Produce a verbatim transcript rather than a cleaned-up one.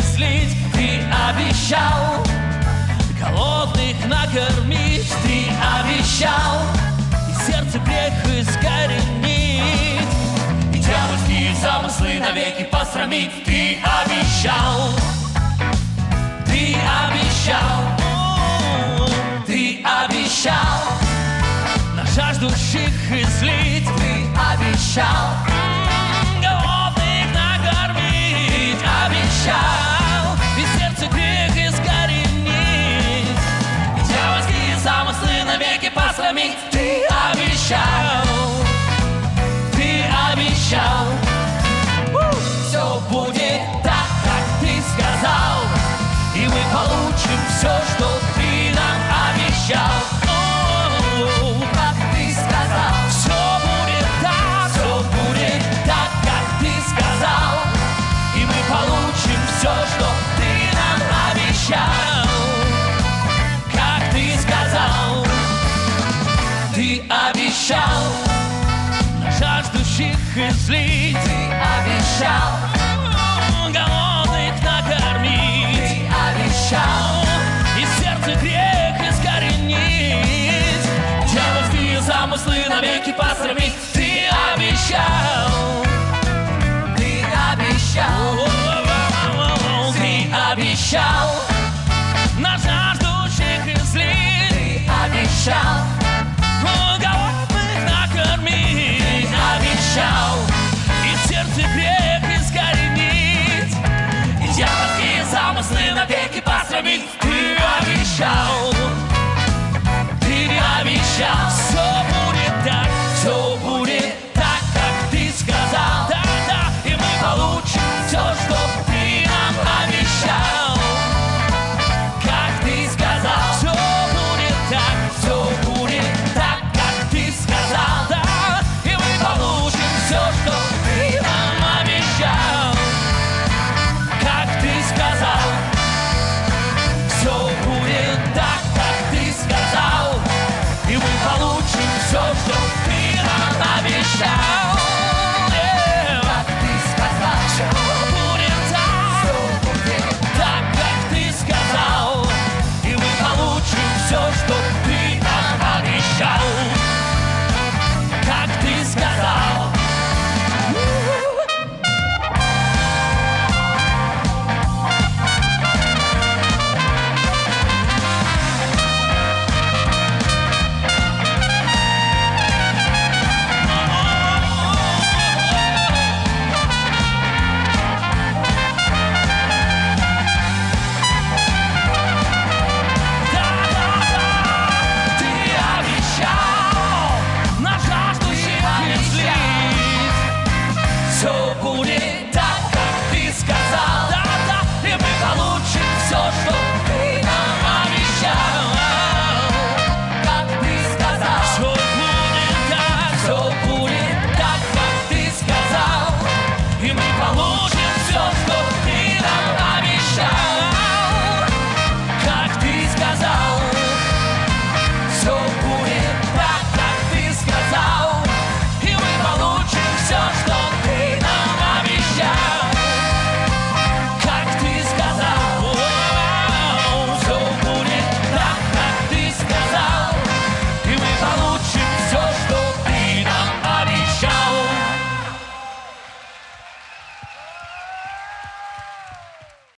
исцелить. Ты обещал голодных накормить. Ты обещал и сердце грех искоренить, и дьявольские замыслы навеки посрамить. Ты обещал, ты обещал, ты обещал на жаждущих излить. Ты обещал голодных накормить. Обещал и сердце грех искоренить, и дьявольские замыслы навеки посрамить. Ты обещал, ты обещал, все будет так, как ты сказал, и мы получим все, что ты нам обещал. О, как ты сказал, все будет так, все будет так, как ты сказал, и мы получим все, что ты нам обещал. Как ты сказал, ты обещал на жаждущих излить. Ты обещал голодных накормить. Ты обещал и сердце грех искоренить, дьявольские замыслы навеки посрамить. Ты обещал, ты обещал, ты обещал на